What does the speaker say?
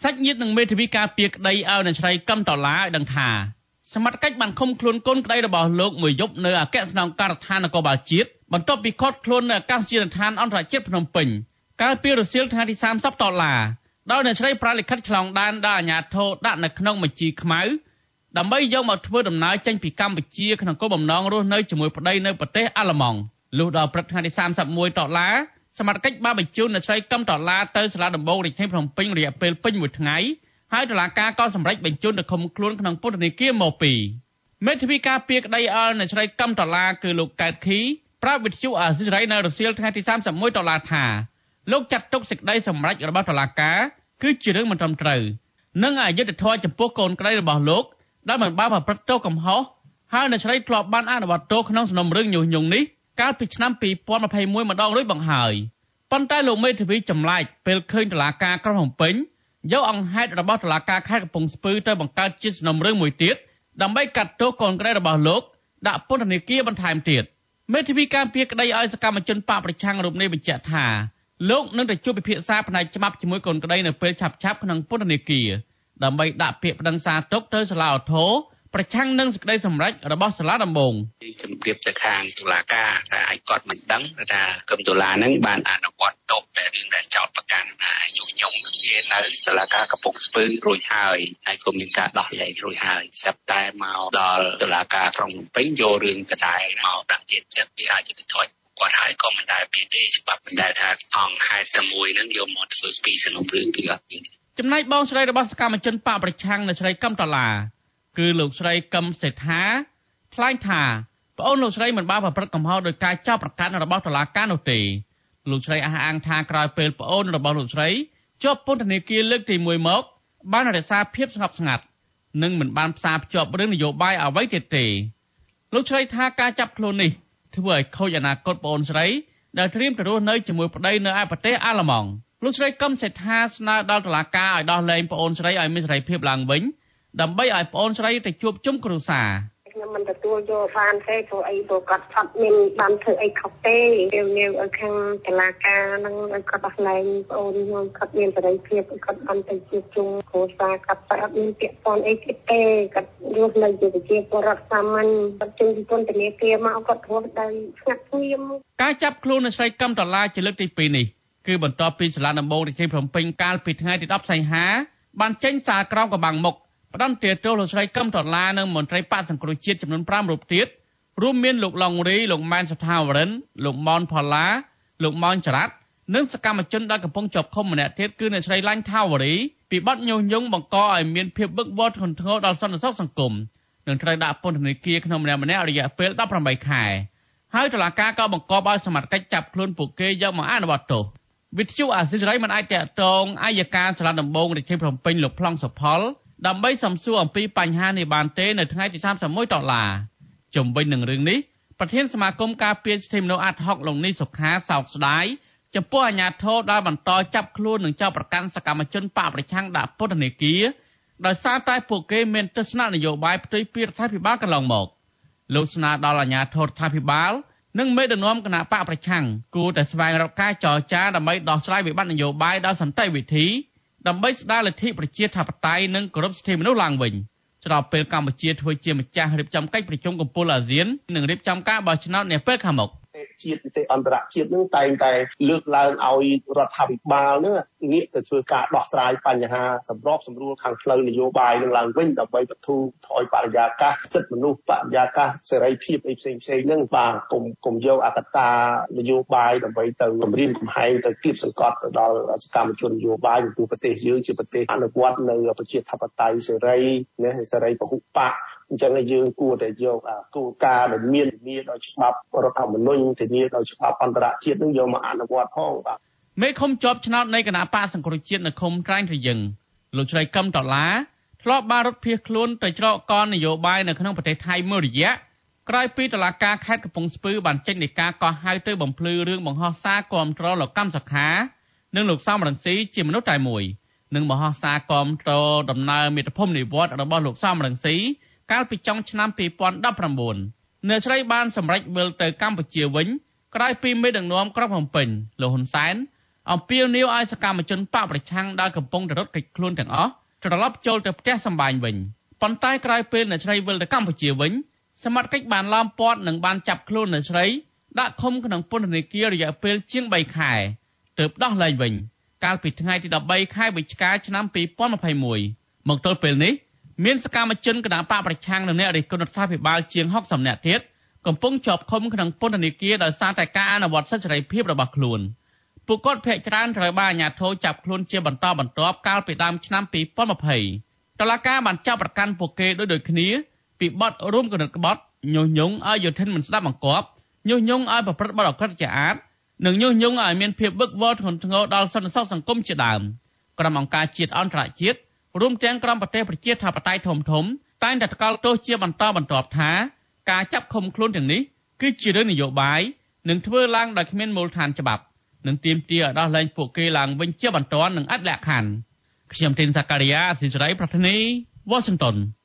សាច់ញាតិនឹងមេធាវីការពារក្តីឲ្យអ្នកស្រីកឹមដុល្លារឲ្យដឹងថាសមត្ថកិច្ចបានឃុំខ្លួនកូនក្តីរបស់លោកមួយយប់នៅអគ្គស្នងការដ្ឋាននគរបាលជាតិបន្ទាប់ពីឃាត់ខ្លួននៅអាកាសយានដ្ឋានអន្តរជាតិភ្នំពេញកាលពីរសៀលថ្ងៃទី30 តុលាដោយអ្នកស្រីប្រើលិខិតឆ្លងដែនដល់អាជ្ញាធរដាក់នៅក្នុងបញ្ជីខ្មៅដើម្បីយកមកធ្វើដំណើរចេញពីកម្ពុជាក្នុងគោលបំណងរស់នៅជាមួយប្តីនៅប្រទេសអាល្លឺម៉ង់លុះដល់ព្រឹកថ្ងៃទី31 តុលាសមត្ថកិច្ចបានបញ្ជូនអ្នកស្រីកឹមដុល្លារទៅសាលាដំបងរាជធានីភ្នំពេញរយៈពេលពេញមួយថ្ងៃហើយតុលាការក៏សម្រេចបញ្ជូនទៅឃុំខ្លួនក្នុងពន្ធនាគារម៉ូពីមេធាវីការពារក្តីឲ្យអ្នកស្រីកឹមដុល្លារគឺលោកកែតខីប្រាប់វិទ្យុអាស៊ីសេរីនៅរសៀលថ្ងៃទី31 តុលាថាលោកចាត់ទុកសេចក្តីសម្រេចរបស់តុលាការគឺជារឿងមិនត្រឹមត្រូវនិងអយុត្តិធម៌ចំពោះកូនក្តីរបស់លោកដែលមិនបានប្រព្រឹត្តទោសកំហុសហើយអ្នកស្រីធ្លាប់បានអនុវត្តទោសក្នុងសំណុំរឿងញុះញង់នេះកាលពីឆ្នាំ2021ម្ដងរួចមកហើយប៉ុន្តែលោកមេធាវីចម្លែកពេលឃើញតុលាការក្រុងភ្នំពេញយកអង្គហេតុរបស់តុលាការខេត្តកំពង់ស្ពឺទៅបង្កើតជាសំណុំរឿងមួយទៀតដើម្បីកាត់ទោសកូនក្តីរបស់លោកដាក់ពន្ធនាគារបន្ថែមទៀតមេធាវីការពារក្តីឲ្យសកម្មជនបកប្រឆាំងរូបនេះបញ្ជាក់ថាលោកនឹងទៅជួបពិភាក្សាផ្នែកច្បាប់ជាមួយកូនក្តីនៅពេលឆាប់ៗក្នុងពន្ធនាគារដើម្បីដាក់ពាក្យប្តឹងសារទុកទៅសាលាឧទ្ធរប្រឆាំងនឹងសេចក្តីសម្រេចរបស់សាលាដំបងជំរាបទៅខាងតុលាការថាឲ្យគាត់មិនដឹងថាកឹមដុល្លារនឹងបានអនុវត្តទោសតែរឿងដែលចោទប្រកាន់ញុះញង់ជានៅតុលាការកំពង់ស្ពឺរួចហើយក៏មានការដោះលែងរួចហើយស្រាប់តែមកដល់តុលាការក្រុងភ្នំពេញយករឿងដដែលមកដាក់ជាចិត្តវាអាចจะថយគាត់ហើយក៏មិនដែលពីទេច្បាប់មិនដែលថាអង្គហេតុតែមួយនឹងយកមកធ្វើពីសំណុំរឿងគឺអត់មានចំណែកបងស្រីរបស់សកម្មជនបកប្រឆាំងនៅស្រីកឹមដុល្លារគឺលោកស្រីកឹមសេដ្ឋាថ្លែងថាប្អូនលោកស្រីមិនបានប្រព្រឹត្តកំហុសដោយការចោទប្រកាន់របស់តុលាការនោះទេលោកស្រីអះអាងថាក្រោយពេលប្អូនរបស់លោកស្រីជាប់ពន្ធនាគារលើកទី1មកបានរក្សាភាពស្ងប់ស្ងាត់និងមិនបានផ្សារភ្ជាប់រឿងនយោបាយអ្វីទៀតទេលោកស្រីថាការចាប់ខ្លួននេះធ្វើឲ្យខូចអនាគតប្អូនស្រីដែលត្រៀមទៅរស់នៅជាមួយប្តីនៅឯប្រទេសអាល្លឺម៉ង់លោកស្រីកឹមសេដ្ឋាស្នើដល់តុលាការឲ្យដោះលែងប្អូនស្រីឲ្យមានសេរីភាពឡើងវិញដើម្បីឲ្យប្អូនស្រីទៅជួបជុំគ្រួសារខ្ញុំមិនទទួលយកបានទេព្រោះអីព្រោះគាត់ឆាប់មានបានធ្វើអីខុសទេពេលនេះឲ្យខាងតុលាការនឹងឲ្យគាត់ដោះលែងប្អូនខ្ញុំគាត់មានសេរីភាពគាត់បានទៅជួបជុំគ្រួសារគាត់តែអត់មានពាក្យប៉ុនអីទៀតទេគាត់រស់នៅជាប្រជាពលរដ្ឋសាមញ្ញគាត់ចេញពីពន្ធនាគារមកគាត់រស់ដោយស្ងាត់ស្ងៀមការចាប់ខ្លួនអ្នកស្រីកឹមដុល្លារជាលើកទី2នេះគឺបន្ទាប់ពីសាលាដំបងរាជធានីភ្នំពេញកាលពីថ្ងៃទី10សីហាបានចេញសារក្រមកំបាំងមុខផ្តន្ទាទោសលោកស្រីកឹមដុល្លារនិងមន្ត្រីបកសង្គ្រោះជាតិចំនួន5រូបទៀតរួមមានលោកឡុងរីលោកម៉ែនសុថាវរិនលោកម៉ុនផល្លាលោកម៉ោនចរ៉ាត់និងសកម្មជនដែលកំពុងជាប់ឃុំម្នាក់ទៀតគឺអ្នកស្រីឡាញ់ថាវរីពីបទញុះញង់បង្កឲ្យមានភាពវឹកវរធ្ងន់ធ្ងរដល់សន្តិសុខសង្គមនិងត្រូវដាក់ពន្ធនាគារក្នុងម្នាក់ៗរយៈពេល18ខែហើយតុលាការក៏បង្គាប់ឲ្យសមត្ថកិច្ចចាប់ខ្លួនពួកគេយកមកអនុវត្តទោសវិទ្យុអាស៊ីសេរីមិនអាចតាក់ទងអัยការសាលាដំបងរាជធានីភ្នំពេញលោកប្លង់សុផលដើម្បីសំសួរអំពីបញ្ហានេះបានទេនៅថ្ងៃទី31 តុលាជំវិញនឹងរឿងនេះប្រធានសមាគមការពារសិទ្ធិមនុស្សអាត់ហុកលោកនីសុខាសោកស្ដាយចំពោះអាជ្ញាធរដែលបន្តចាប់ខ្លួននិងចោទប្រកាន់សកម្មជនបកប្រឆាំងដាក់ពន្ធនាគារដោយសារតែពួកគេមានទស្សនៈនយោបាយផ្ទុយពីរដ្ឋាភិបាលកន្លងមកលោកស្នើដល់អាជ្ញាធររដ្ឋាភិបាលនិងមេដឹកនាំគណៈបកប្រឆាំងគួរតែស្វែងរកការចរចាដើម្បីដោះស្រាយវិបត្តិនយោបាយដោយសន្តិវិធីដើម្បីស្ដារលទ្ធិប្រជាធិបតេយ្យនិងគោរពសិទ្ធិមនុស្សឡើងវិញស្របពេលកម្ពុជាធ្វើជាម្ចាស់រៀបចំកិច្ចប្រជុំកំពូលអាស៊ាននិងរៀបចំការបោះឆ្នោតនាពេលខាងមុខជាតិនីតិអន្តរជាតិនឹងតែងតែលើកឡើងឲ្យរដ្ឋាភិបាលនឹងងាកទៅធ្វើការដោះស្រាយបញ្ហាសម្របសម្រួលខាងផ្លូវនយោបាយនឹងឡើងវិញដើម្បីបន្ធូរថយបរិយាកាសសិទ្ធិមនុស្សបរិយាកាសសេរីភាពអីផ្សេងៗនឹងបាទកុំយកអកតានយោបាយដើម្បីទៅគម្រាមកំហែងទៅគៀបសង្កត់ទៅដល់សកម្មជននយោបាយពីប្រទេសយើងជាប្រទេសអនុវត្តនៅប្រជាធិបតេយ្យសេរីណាសេរីពហុបកអញ្ចឹងយើងគួរតែយកគោលការណ៍ដែលមានដោយច្បាប់រដ្ឋធម្មនុញ្ញធានាដោយច្បាប់អន្តរជាតិនឹងយកមកអនុវត្តផងបាទមេឃុំជាប់ឆ្នោតនៃគណៈបកសង្គ្រោះជាតិនៅឃុំត្រាញ់រយឹងលោកស្រីកឹមដុល្លារធ្លាប់បានរត់ភៀសខ្លួនទៅច្រកកននយោបាយនៅក្នុងប្រទេសថៃមួយរយៈក្រោយពីតុលាការខេត្តកំពង់ស្ពឺបានចេញដីកាកោះហៅទៅបំភ្លឺរឿងបង្ហោះសារគាំទ្រលោកកម្មសខានិងលោកសំរងស៊ីជាមនុស្សតែមួយនិងបង្ហោះសារគាំទ្រដំណើរមាតុភូមិនិវត្តន៍របស់លោកសំរងស៊ីកាលពីចុងឆ្នាំ2019អ្នកស្រីបានសម្រេចវិលទៅកម្ពុជាវិញក្រោយពីមេដឹកនាំក្រុងភ្នំពេញលោកហ៊ុនសែនអំពាវនាវឲ្យសកម្មជនបកប្រឆាំងដែលកំពុងរត់គេចខ្លួនទាំងអស់ត្រឡប់ចូលទៅផ្ទះសម្បែងវិញប៉ុន្តែក្រោយពេលអ្នកស្រីវិលទៅកម្ពុជាវិញសមត្ថកិច្ចបានឡោមព័ទ្ធនិងបានចាប់ខ្លួនអ្នកស្រីដាក់ឃុំក្នុងពន្ធនាគាររយៈពេលជាង3ខែទើបដោះលែងវិញកាលពីថ្ងៃទី13ខែវិច្ឆិកាឆ្នាំ2021មកទល់ពេលនេះមានសកម្មជនគណបកប្រឆាំងនិងអ្នករិះគន់រដ្ឋាភិបាលជាង60នាក់ទៀតកំពុងជាប់ឃុំក្នុងពន្ធនាគារដោយសារតែការអនុវត្តសិទ្ធិសេរីភាពរបស់ខ្លួនពួកគាត់ភ័យច្រើនត្រូវបានអាជ្ញាធរចាប់ខ្លួនជាបន្តបន្ទាប់កាលពីដើមឆ្នាំ2020តុលាការបានចាប់ប្រកាន់ពួកគេដូចគ្នាពីបទរួមគំនិតក្បត់ញុះញង់ឲ្យយោធិនមិនស្ដាប់បង្គាប់ញុះញង់ឲ្យប្រព្រឹត្តបទអក្រក់ជាអាតនិងញុះញង់ឲ្យមានភាពវឹកវរធ្ងន់ធ្ងរដល់សន្តិសុខសង្គមជាដើមក្រុមអង្គការជាតិអន្តរជាតិរួមទាំងក្រុមប្រទេសប្រជាធិបតេយ្យធំៗតែងតែថ្កោលទោសជាបន្តបន្ទាប់ថាការចាប់ឃុំខ្លួនទាំងនេះគឺជារឿងនយោបាយនិងធ្វើឡើងដោយគ្មានមូលដ្ឋានច្បាប់និងទាមទារឲ្យដោះលែងពួកគេឡើងវិញជាបន្ទាន់និងឥតលក្ខខណ្ឌខ្ញុំទីនសាការីយ៉ាស៊ីសេរីប្រធានីវ៉ាស៊ីនតោន